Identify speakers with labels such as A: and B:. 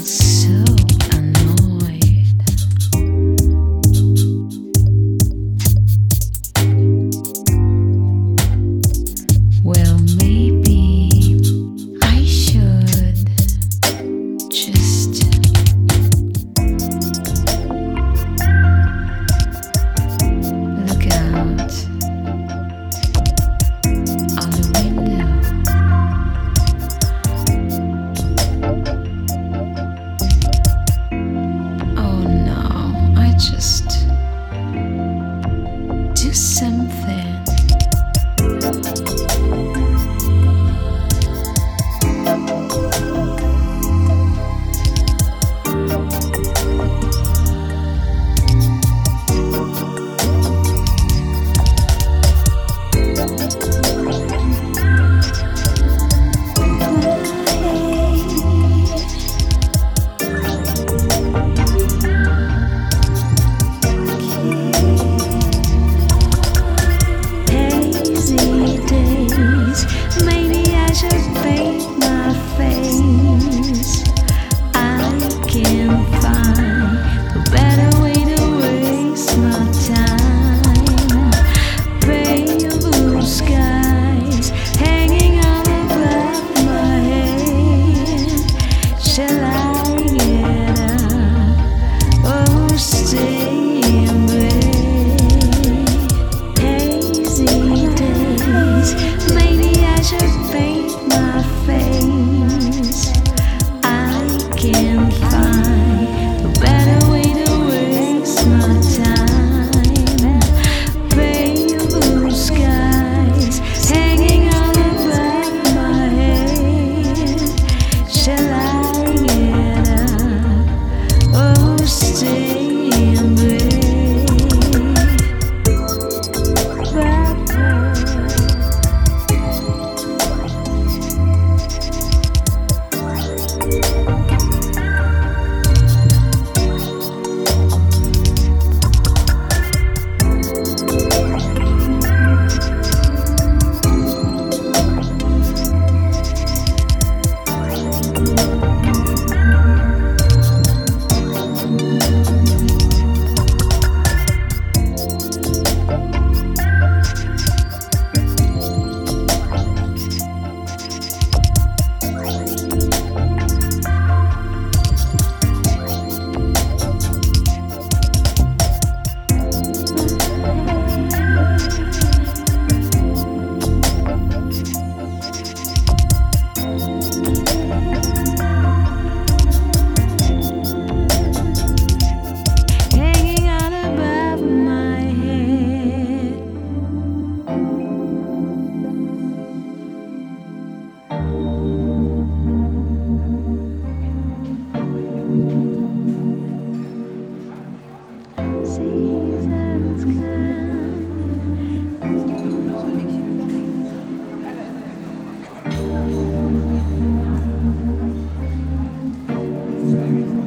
A: so annoyed. Well, maybe I should just look out on the window. Oh no, I just do something. Hazy days, maybe I should paint my face. I can't find a better way to waste my time. Pale blue skies hanging all above my head. Shall I get up? Oh, stay in bed. Hazy days, maybe I should paint my face. I can't find a better way to waste my time. Pale blue skies hanging all above my head. Shall I get up? Oh, stay in bed. Hanging out above my head. Seasons come.